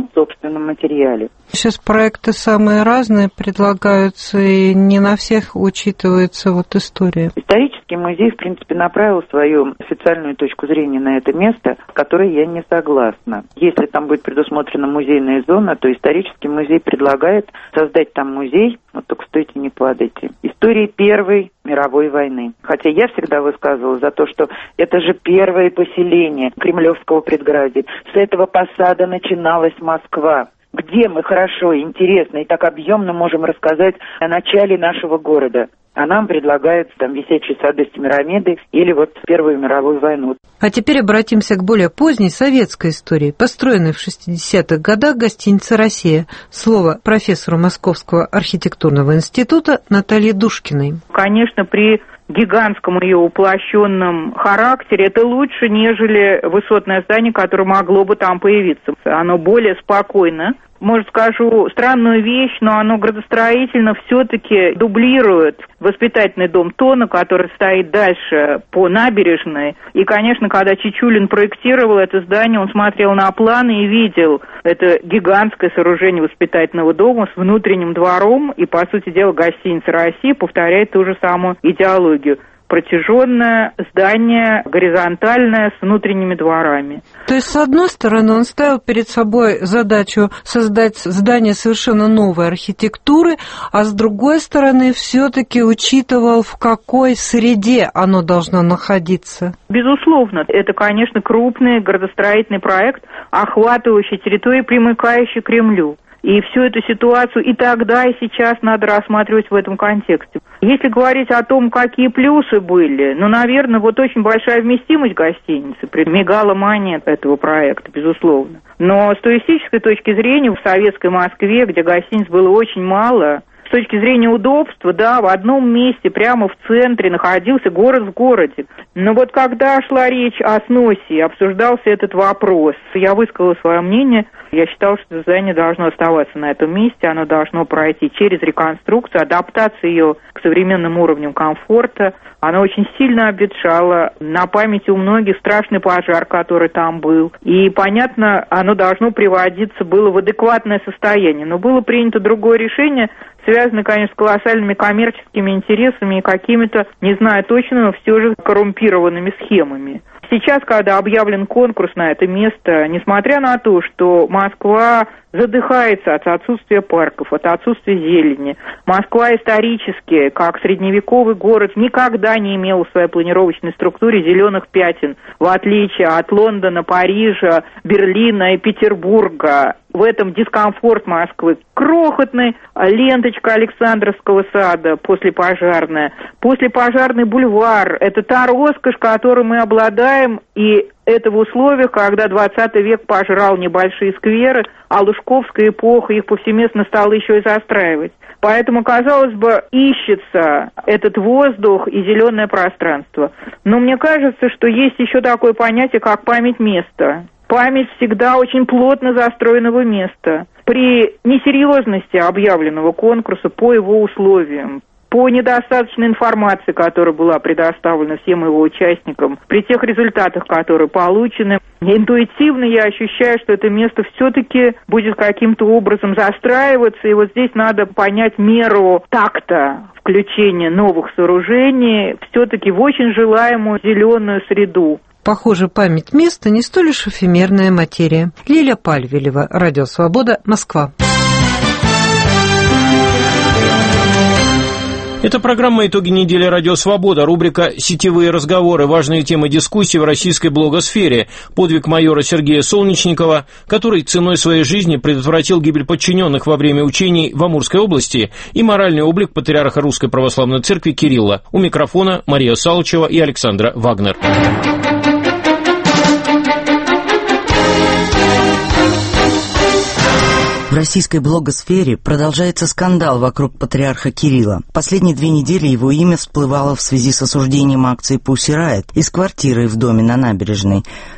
своем собственном материале. Сейчас проекты самые разные предлагаются, и не на всех учитывается вот история. Исторический музей, в принципе, направил свою официальную точку зрения на это место, с которой я не согласна. Если там будет предусмотрена музейная зона, то исторический музей предлагает создать там музей, вот только стойте, не падайте, истории Первой мировой войны. Хотя я всегда высказывала за то, что это же первое поселение Кремлевского предградия. С этого посада начиналась Москва. Где мы хорошо, интересно и так объемно можем рассказать о начале нашего города. А нам предлагают там висячие сады Семирамиды или вот Первую мировую войну. А теперь обратимся к более поздней советской истории, построенной в шестидесятых годах гостиница «Россия». Слово профессору Московского архитектурного института Наталье Душкиной. Конечно, при гигантском ее уплощенном характере это лучше, нежели высотное здание, которое могло бы там появиться. Оно более спокойно. Может, скажу странную вещь, но оно градостроительно все-таки дублирует воспитательный дом Тона, который стоит дальше по набережной. И, конечно, когда Чичулин проектировал это здание, он смотрел на планы и видел это гигантское сооружение воспитательного дома с внутренним двором. И, по сути дела, гостиница «Россия» повторяет ту же самую идеологию. Протяженное здание, горизонтальное, с внутренними дворами. То есть, с одной стороны, он ставил перед собой задачу создать здание совершенно новой архитектуры, а с другой стороны, все-таки учитывал, в какой среде оно должно находиться. Безусловно, это, конечно, крупный градостроительный проект, охватывающий территории, примыкающие к Кремлю. И всю эту ситуацию и тогда, и сейчас надо рассматривать в этом контексте. Если говорить о том, какие плюсы были, ну, наверное, вот очень большая вместимость гостиницы, мегаломания этого проекта, безусловно. Но с туристической точки зрения в советской Москве, где гостиниц было очень мало, с точки зрения удобства, да, в одном месте, прямо в центре, находился город в городе. Но вот когда шла речь о сносе, обсуждался этот вопрос, я высказала свое мнение, я считала, что здание должно оставаться на этом месте, оно должно пройти через реконструкцию, адаптацию ее к современным уровням комфорта. Оно очень сильно обветшало, на памяти у многих страшный пожар, который там был. И, понятно, оно должно приводиться было в адекватное состояние. Но было принято другое решение, связанное, конечно, с колоссальными коммерческими интересами и какими-то, не знаю точно, но все же коррумпированными схемами. Сейчас, когда объявлен конкурс на это место, несмотря на то, что Москва задыхается от отсутствия парков, от отсутствия зелени, Москва исторически, как средневековый город, никогда не имела в своей планировочной структуре зеленых пятен, в отличие от Лондона, Парижа, Берлина и Петербурга. В этом дискомфорт Москвы. Крохотная ленточка Александровского сада послепожарная, послепожарный бульвар. Это та роскошь, которой мы обладаем, и это в условиях, когда двадцатый век пожрал небольшие скверы, а Лужковская эпоха их повсеместно стала еще и застраивать. Поэтому, казалось бы, ищется этот воздух и зеленое пространство. Но мне кажется, что есть еще такое понятие, как память места. Память всегда очень плотно застроенного места. При несерьезности объявленного конкурса по его условиям, по недостаточной информации, которая была предоставлена всем его участникам, при тех результатах, которые получены, интуитивно я ощущаю, что это место все-таки будет каким-то образом застраиваться, и вот здесь надо понять меру такта включения новых сооружений все-таки в очень желаемую зеленую среду. Похоже, память места не столь уж эфемерная материя. Лиля Пальвелева, Радио Свобода, Москва. Это программа «Итоги недели. Радио Свобода», рубрика «Сетевые разговоры», важные темы дискуссии в российской блогосфере, подвиг майора Сергея Солнечникова, который ценой своей жизни предотвратил гибель подчиненных во время учений в Амурской области, и моральный облик патриарха Русской Православной Церкви Кирилла. У микрофона Мария Салчева и Александра Вагнер. В российской блогосфере продолжается скандал вокруг патриарха Кирилла. Последние две недели его имя всплывало в связи с осуждением акции «Пусси Райот» из квартиры в доме на набережной.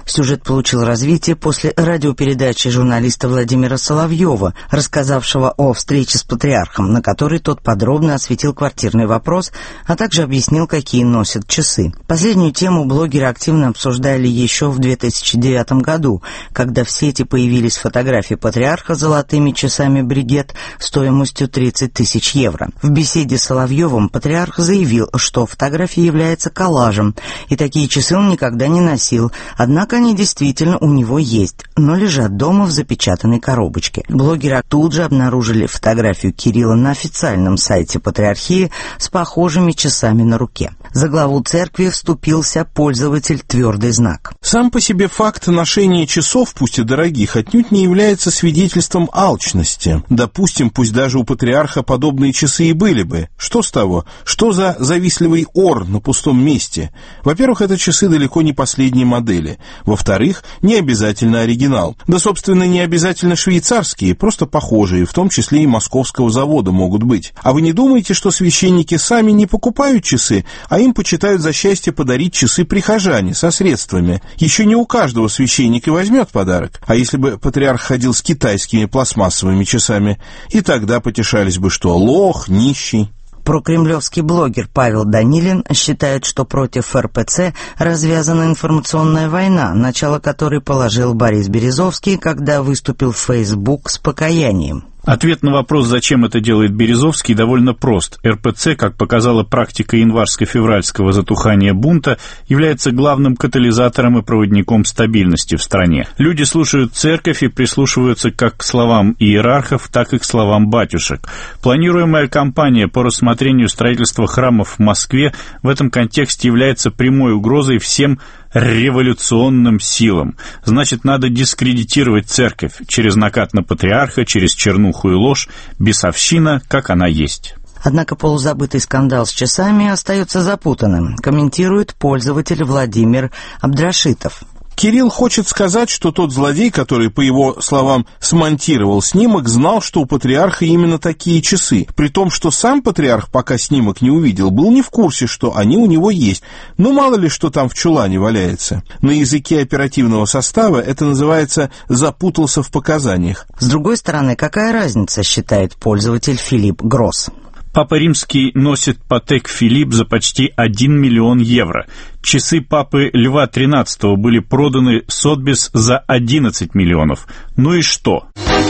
Сюжет получил развитие после радиопередачи журналиста Владимира Соловьева, рассказавшего о встрече с патриархом, на которой тот подробно осветил квартирный вопрос, а также объяснил, какие носят часы. Последнюю тему блогеры активно обсуждали еще в две тысячи девятом году, когда в сети появились фотографии патриарха с золотыми часами Бригет стоимостью тридцать тысяч евро. В беседе с Соловьевым патриарх заявил, что фотография является коллажем, и такие часы он никогда не носил, однако они действительно у него есть, но лежат дома в запечатанной коробочке. Блогеры тут же обнаружили фотографию Кирилла на официальном сайте патриархии с похожими часами на руке. За главу церкви вступился пользователь «Твердый знак». Сам по себе факт ношения часов, пусть и дорогих, отнюдь не является свидетельством алчности. Допустим, пусть даже у патриарха подобные часы и были бы. Что с того? Что за завистливый ор на пустом месте? Во-первых, это часы далеко не последней модели. Во-вторых, не обязательно оригинал. Да, собственно, не обязательно швейцарские, просто похожие, в том числе и московского завода могут быть. А вы не думаете, что священники сами не покупают часы, а им почитают за счастье подарить часы прихожане со средствами? Еще не у каждого священник и возьмет подарок. А если бы патриарх ходил с китайскими пластмассовыми часами, и тогда потешались бы, что лох, нищий. Прокремлевский блогер Павел Данилин считает, что против эр пэ цэ развязана информационная война, начало которой положил Борис Березовский, когда выступил в Facebook с покаянием. Ответ на вопрос, зачем это делает Березовский, довольно прост. эр пэ цэ, как показала практика январско-февральского затухания бунта, является главным катализатором и проводником стабильности в стране. Люди слушают церковь и прислушиваются как к словам иерархов, так и к словам батюшек. Планируемая кампания по рассмотрению строительства храмов в Москве в этом контексте является прямой угрозой всем революционным силам. Значит, надо дискредитировать церковь через накат на патриарха, через чернуху и ложь, бесовщина, как она есть. Однако полузабытый скандал с часами остается запутанным, комментирует пользователь Владимир Абдрашитов. Кирилл хочет сказать, что тот злодей, который, по его словам, смонтировал снимок, знал, что у патриарха именно такие часы, при том, что сам патриарх, пока снимок не увидел, был не в курсе, что они у него есть. Ну, мало ли, что там в чулане валяется. На языке оперативного состава это называется «запутался в показаниях». С другой стороны, какая разница, считает пользователь Филипп Гросс. Папа Римский носит Патек Филипп за почти один миллион евро. Часы папы Льва тринадцатого были проданы Сотбис за одиннадцать миллионов. Ну и что?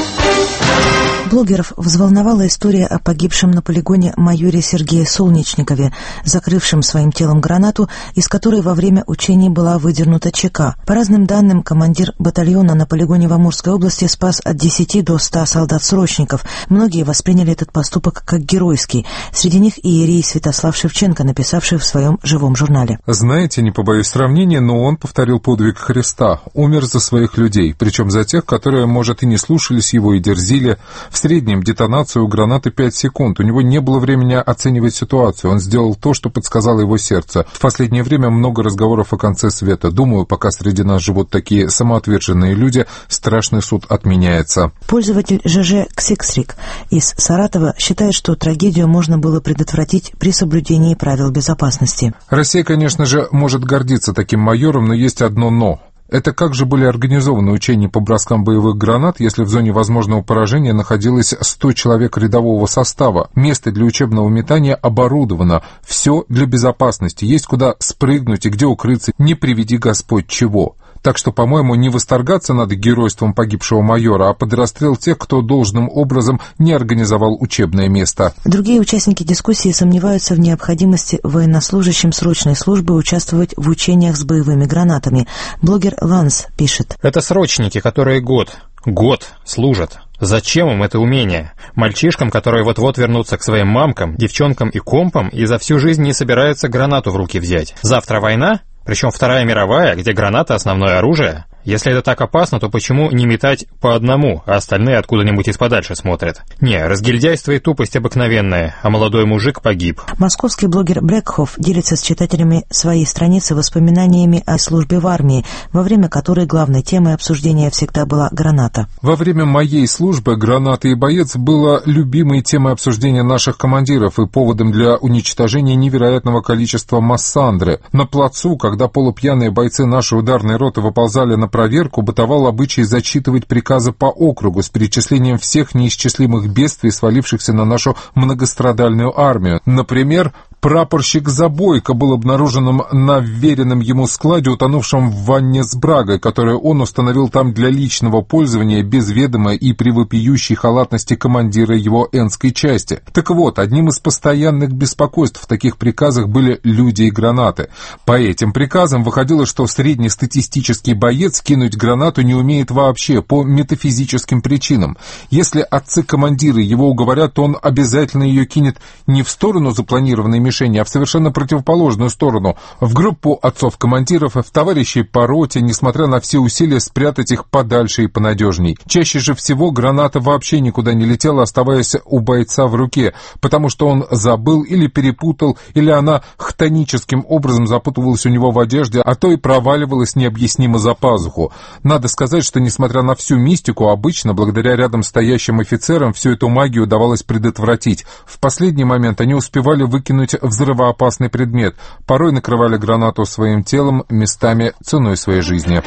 Блогеров взволновала история о погибшем на полигоне майоре Сергее Солнечникове, закрывшем своим телом гранату, из которой во время учений была выдернута ЧК. По разным данным, командир батальона на полигоне в Амурской области спас от десяти до ста солдат-срочников. Многие восприняли этот поступок как геройский. Среди них и иерей Святослав Шевченко, написавший в своем живом журнале. Знаете, не побоюсь сравнения, но он повторил подвиг Христа, умер за своих людей, причем за тех, которые, может, и не слушались его и дерзили. В среднем детонацию у гранаты пять секунд. У него не было времени оценивать ситуацию. Он сделал то, что подсказало его сердце. В последнее время много разговоров о конце света. Думаю, пока среди нас живут такие самоотверженные люди, страшный суд отменяется. Пользователь ЖЖ Ксиксрик из Саратова считает, что трагедию можно было предотвратить при соблюдении правил безопасности. Россия, конечно же, может гордиться таким майором, но есть одно «но». Это как же были организованы учения по броскам боевых гранат, если в зоне возможного поражения находилось сто человек рядового состава? Место для учебного метания оборудовано. Все для безопасности. Есть куда спрыгнуть и где укрыться. Не приведи Господь чего. Так что, по-моему, не восторгаться надо геройством погибшего майора, а под расстрел тех, кто должным образом не организовал учебное место. Другие участники дискуссии сомневаются в необходимости военнослужащим срочной службы участвовать в учениях с боевыми гранатами. Блогер Ланс пишет. Это срочники, которые год, год служат. Зачем им это умение? Мальчишкам, которые вот-вот вернутся к своим мамкам, девчонкам и компам и за всю жизнь не собираются гранату в руки взять. Завтра война? Причем Вторая мировая, где граната — основное оружие. Если это так опасно, то почему не метать по одному, а остальные откуда-нибудь из подальше смотрят? Не, разгильдяйство и тупость обыкновенная, а молодой мужик погиб. Московский блогер Блэкхоф делится с читателями своей страницы воспоминаниями о службе в армии, во время которой главной темой обсуждения всегда была граната. Во время моей службы граната и боец было любимой темой обсуждения наших командиров и поводом для уничтожения невероятного количества массандры. На плацу, когда полупьяные бойцы нашей ударной роты выползали на проверку, бытовал обычай зачитывать приказы по округу с перечислением всех неисчислимых бедствий, свалившихся на нашу многострадальную армию. Например, прапорщик Забойко был обнаруженным на вверенном ему складе, утонувшем в ванне с брагой, которую он установил там для личного пользования без ведома и при вопиющей халатности командира его энской части. Так вот, одним из постоянных беспокойств в таких приказах были люди и гранаты. По этим приказам выходило, что среднестатистический боец кинуть гранату не умеет вообще по метафизическим причинам. Если отцы-командиры его уговорят, то он обязательно ее кинет не в сторону запланированной мишени, а в совершенно противоположную сторону, в группу отцов-командиров и в товарищей по роте, несмотря на все усилия спрятать их подальше и понадежней. Чаще же всего граната вообще никуда не летела, оставаясь у бойца в руке, потому что он забыл или перепутал, или она хтоническим образом запутывалась у него в одежде, а то и проваливалась необъяснимо за пазуху. Надо сказать, что несмотря на всю мистику, обычно, благодаря рядом стоящим офицерам, всю эту магию удавалось предотвратить. В последний момент они успевали выкинуть взрывоопасный предмет, порой накрывали гранату своим телом, местами ценой своей жизни.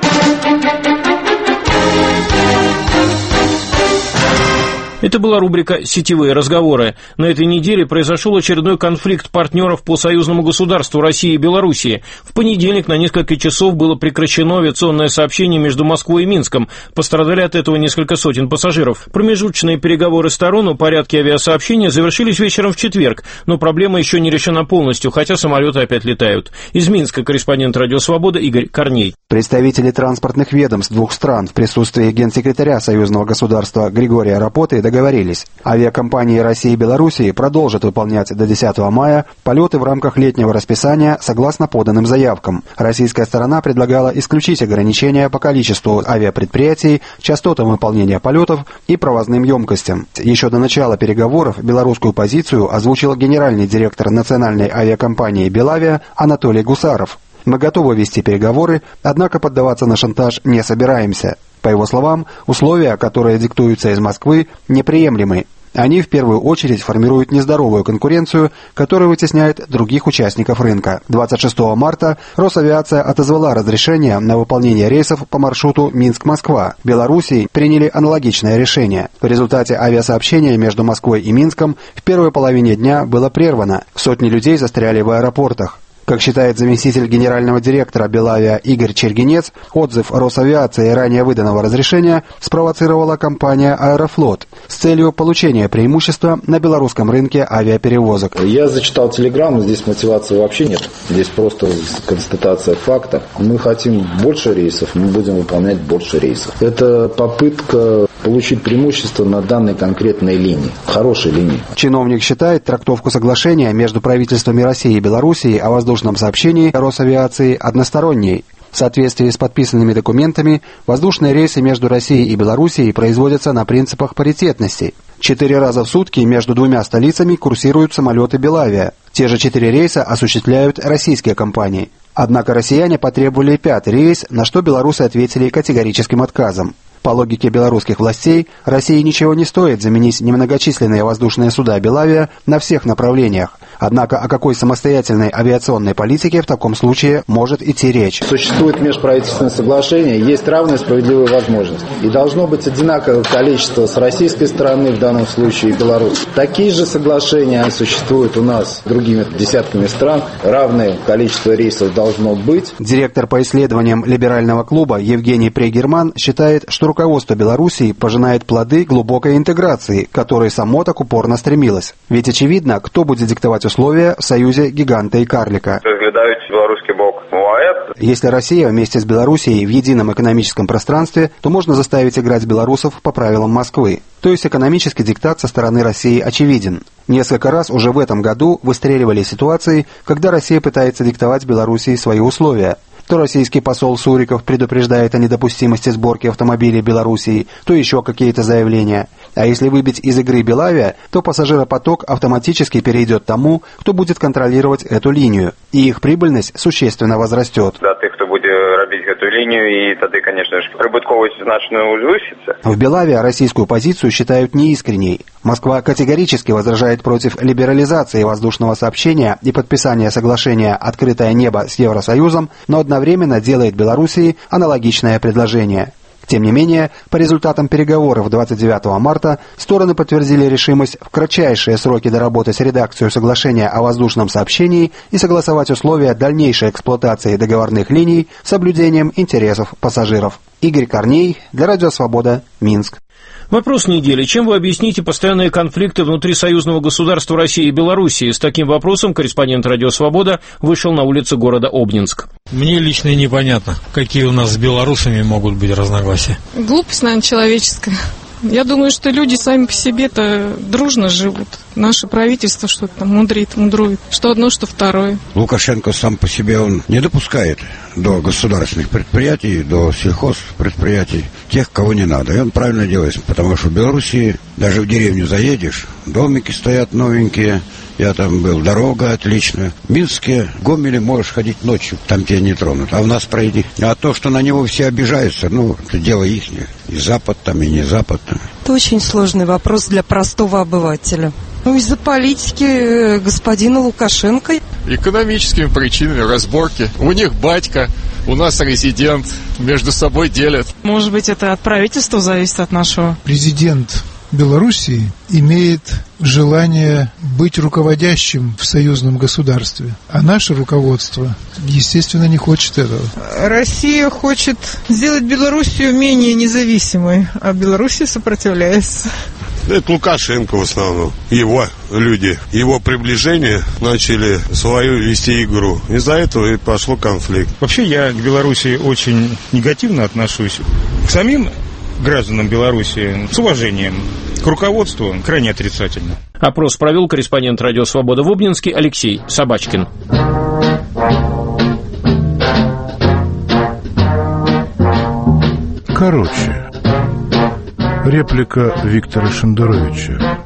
Это была рубрика «Сетевые разговоры». На этой неделе произошел очередной конфликт партнеров по союзному государству России и Белоруссии. В понедельник на несколько часов было прекращено авиационное сообщение между Москвой и Минском. Пострадали от этого несколько сотен пассажиров. Промежуточные переговоры сторон о порядке авиасообщения завершились вечером в четверг, но проблема еще не решена полностью, хотя самолеты опять летают. Из Минска корреспондент «Радио Свобода» Игорь Корней. Представители транспортных ведомств двух стран в присутствии генсекретаря союзного государства Григория Рапоты договорились. Авиакомпании России и Белоруссии продолжат выполнять до десятого мая полеты в рамках летнего расписания согласно поданным заявкам. Российская сторона предлагала исключить ограничения по количеству авиапредприятий, частотам выполнения полетов и провозным емкостям. Еще до начала переговоров белорусскую позицию озвучил генеральный директор национальной авиакомпании «Белавиа» Анатолий Гусаров. «Мы готовы вести переговоры, однако поддаваться на шантаж не собираемся». По его словам, условия, которые диктуются из Москвы, неприемлемы. Они в первую очередь формируют нездоровую конкуренцию, которая вытесняет других участников рынка. двадцать шестого марта Росавиация отозвала разрешение на выполнение рейсов по маршруту Минск-Москва. Белоруссии приняли аналогичное решение. В результате авиасообщение между Москвой и Минском в первой половине дня было прервано. Сотни людей застряли в аэропортах. Как считает заместитель генерального директора Белавиа Игорь Чергенец, отзыв Росавиации ранее выданного разрешения спровоцировала компания «Аэрофлот» с целью получения преимущества на белорусском рынке авиаперевозок. Я зачитал телеграмму, здесь мотивации вообще нет. Здесь просто констатация факта. Мы хотим больше рейсов, мы будем выполнять больше рейсов. Это попытка получить преимущество на данной конкретной линии, хорошей линии. Чиновник считает трактовку соглашения между правительствами России и Белоруссии о воздушном сообщении Росавиации односторонней. В соответствии с подписанными документами, воздушные рейсы между Россией и Белоруссией производятся на принципах паритетности. Четыре раза в сутки между двумя столицами курсируют самолеты Белавиа. Те же четыре рейса осуществляют российские компании. Однако россияне потребовали пятый рейс, на что белорусы ответили категорическим отказом. По логике белорусских властей, России ничего не стоит заменить немногочисленные воздушные суда Белавиа на всех направлениях. Однако о какой самостоятельной авиационной политике в таком случае может идти речь? Существует межправительственное соглашение, есть равная справедливая возможность. И должно быть одинаковое количество с российской стороны, в данном случае и Беларусь. Такие же соглашения существуют у нас с другими десятками стран. Равное количество рейсов должно быть. Директор по исследованиям либерального клуба Евгений Прегерман считает, что руководство Белоруссии пожинает плоды глубокой интеграции, к которой само так упорно стремилось. Ведь очевидно, кто будет диктовать условия в союзе гиганта и карлика. Разглядають белорусский бок. Если Россия вместе с Белоруссией в едином экономическом пространстве, то можно заставить играть белорусов по правилам Москвы. То есть экономический диктат со стороны России очевиден. Несколько раз уже в этом году выстреливали ситуации, когда Россия пытается диктовать Белоруссии свои условия. то российский посол Суриков предупреждает о недопустимости сборки автомобилей Белоруссии, то еще какие-то заявления. А если выбить из игры Белавия, то пассажиропоток автоматически перейдет тому, кто будет контролировать эту линию, и их прибыльность существенно возрастет. Да, ты, кто будет робить эту линию, и тогда, конечно же, прибытковость значно увеличится. В Белавия российскую позицию считают неискренней. Москва категорически возражает против либерализации воздушного сообщения и подписания соглашения «Открытое небо» с Евросоюзом, но одновременно делает Белоруссии аналогичное предложение. Тем не менее, по результатам переговоров двадцать девятого марта стороны подтвердили решимость в кратчайшие сроки доработать редакцию соглашения о воздушном сообщении и согласовать условия дальнейшей эксплуатации договорных линий с соблюдением интересов пассажиров. Игорь Корней, для Радио Свобода, Минск. Вопрос недели. Чем вы объясните постоянные конфликты внутри союзного государства России и Белоруссии? С таким вопросом корреспондент «Радио Свобода» вышел на улицы города Обнинск. Мне лично непонятно, какие у нас с белорусами могут быть разногласия. Глупость, наверное, человеческая. Я думаю, что люди сами по себе-то дружно живут. Наше правительство что-то там мудрит, мудрует. Что одно, что второе. Лукашенко сам по себе он не допускает до государственных предприятий, до сельхозпредприятий тех, кого не надо. И он правильно делает, потому что в Белоруссии даже в деревню заедешь, домики стоят новенькие. Я там был, дорога отличная. В Минске, в Гомеле можешь ходить ночью, там тебя не тронут. А у нас пройди. А то, что на него все обижаются, ну, это дело ихнее. И Запад там, и не Запад. Это очень сложный вопрос для простого обывателя. Ну, из-за политики господина Лукашенко. Экономическими причинами разборки. У них батька, у нас резидент, между собой делят. Может быть, это от правительства зависит, от нашего? Президент Белоруссии имеет желание быть руководящим в союзном государстве, а наше руководство, естественно, не хочет этого. Россия хочет сделать Белоруссию менее независимой, а Белоруссия сопротивляется. Это Лукашенко в основном. Его люди, его приближение начали свою вести игру. Из-за этого и пошло конфликт. Вообще я к Белоруссии очень негативно отношусь. К самим гражданам Беларуси с уважением, к руководству крайне отрицательно. Опрос провел корреспондент «Радио Свобода» в Обнинске Алексей Собачкин. Короче, реплика Виктора Шендеровича.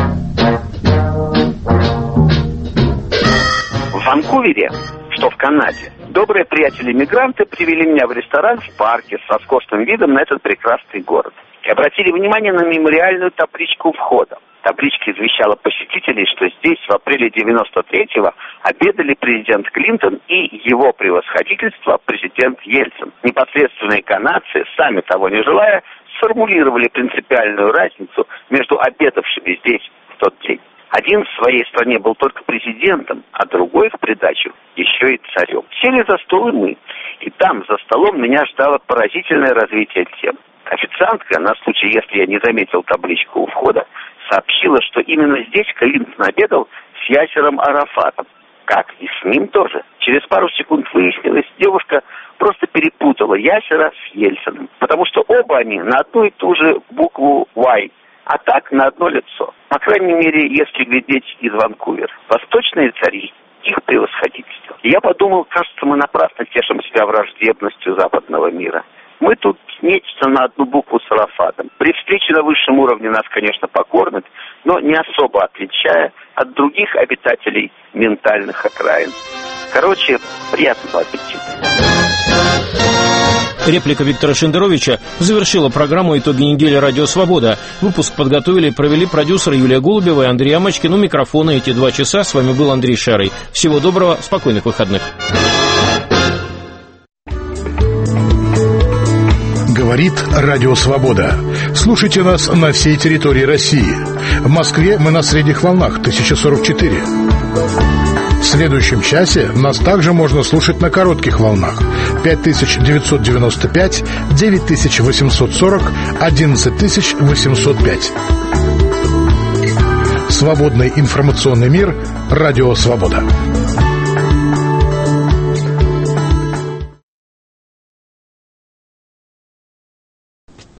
В Ванкувере, что в Канаде, добрые приятели-мигранты привели меня в ресторан в парке с роскошным видом на этот прекрасный город. И обратили внимание на мемориальную табличку у входа. Табличка извещала посетителей, что здесь в апреле девяносто третьего обедали президент Клинтон и его превосходительство президент Ельцин. Непосредственные канадцы, сами того не желая, сформулировали принципиальную разницу между обедавшими здесь в тот день. Один в своей стране был только президентом, а другой в придачу еще и царем. Сели за стол и мы. И там, за столом, меня ждало поразительное развитие тем. Официантка, на случай, если я не заметил табличку у входа, сообщила, что именно здесь Клинтон обедал с Ясером Арафатом. Как? И с ним тоже. Через пару секунд выяснилось, девушка просто перепутала Ясера с Ельциным, потому что оба они на одну и ту же букву «Y», а так на одно лицо. По крайней мере, если глядеть из Ванкувера. Восточные цари, их превосходительство. И я подумал, кажется, мы напрасно тешим себя враждебностью западного мира. Мы тут нечто на одну букву с Арафатом. При встрече на высшем уровне нас, конечно, покормят, но не особо отличая от других обитателей ментальных окраин. Короче, приятного аппетита. Реплика Виктора Шендеровича завершила программу «Итоги недели. Радио Свобода». Выпуск подготовили и провели продюсеры Юлия Голубева и Андрей Амочкин. У микрофона эти два часа. С вами был Андрей Шарый. Всего доброго, спокойных выходных. Говорит Радио Свобода. Слушайте нас на всей территории России. В Москве мы на средних волнах тысяча сорок четыре. В следующем часе нас также можно слушать на коротких волнах пять тысяч девятьсот девяносто пять, девять тысяч восемьсот сорок, одиннадцать тысяч восемьсот пять. Свободный информационный мир. Радио Свобода.